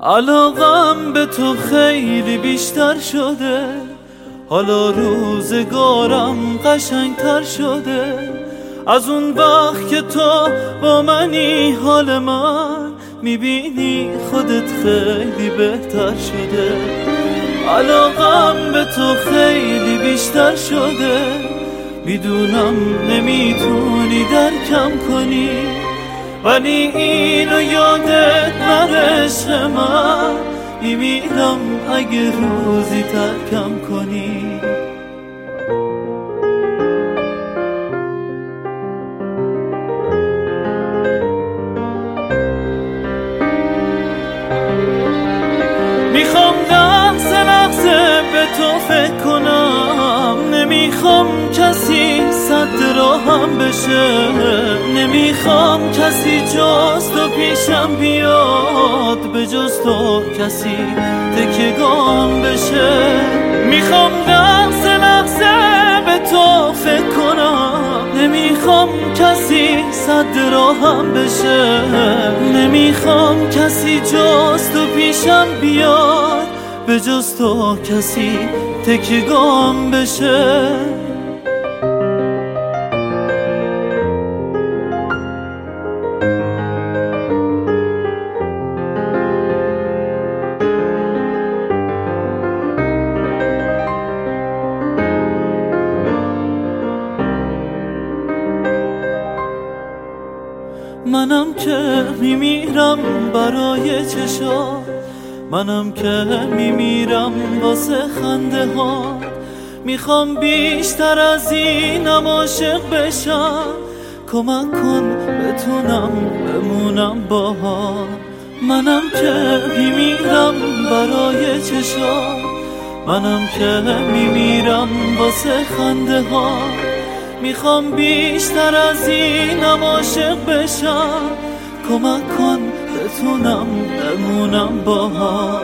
علاقم به تو خیلی بیشتر شده، حالا روزگارم قشنگتر شده. از اون وقت که تو با منی حال من میبینی خودت خیلی بهتر شده. علاقم به تو خیلی بیشتر شده، میدونم نمیتونی درکم کنی، ولی اینو یادت نره عشق من، میمیرم اگه روزی ترکم کنی. میخوام لحظه لحظه به تو فکر کنم، نمیخوام کسی صد راهم بشه، نمیخوام کسی جز تو پیشم بیاد، به جز تو کسی تکیه‌گام بشه. میخوام لحظه لحظه به تو فکر کنم، نمیخوام کسی صد راهم بشه، نمیخوام کسی جز تو پیشم بیاد، به جز تو کسی تکیه‌گام بشه. منم که میمیرم برای چشات، منم که میمیرم واسه خنده ها. میخوام بیشتر از اینم عاشق بشم، کمک کن بتونم بمونم باهات. منم که میمیرم برای چشات، منم که میمیرم واسه خنده ها. میخوام بیشتر از اینم عاشق بشم، کمک کن بتونم بمونم باهات.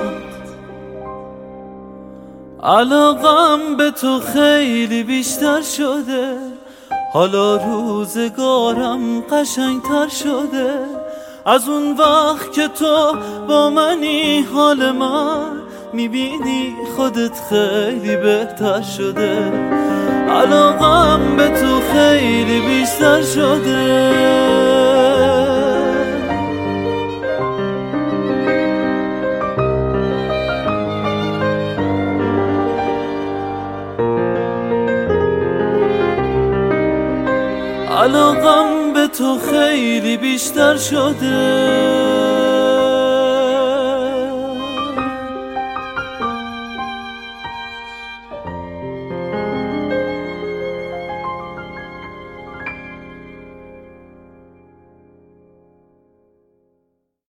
علاقم به تو خیلی بیشتر شده، حالا روزگارم قشنگتر شده. از اون وقت که تو با منی حال من میبینی خودت خیلی بهتر شده. علاقم به تو خیلی بیشتر شده. علاقم به تو خیلی بیشتر شده.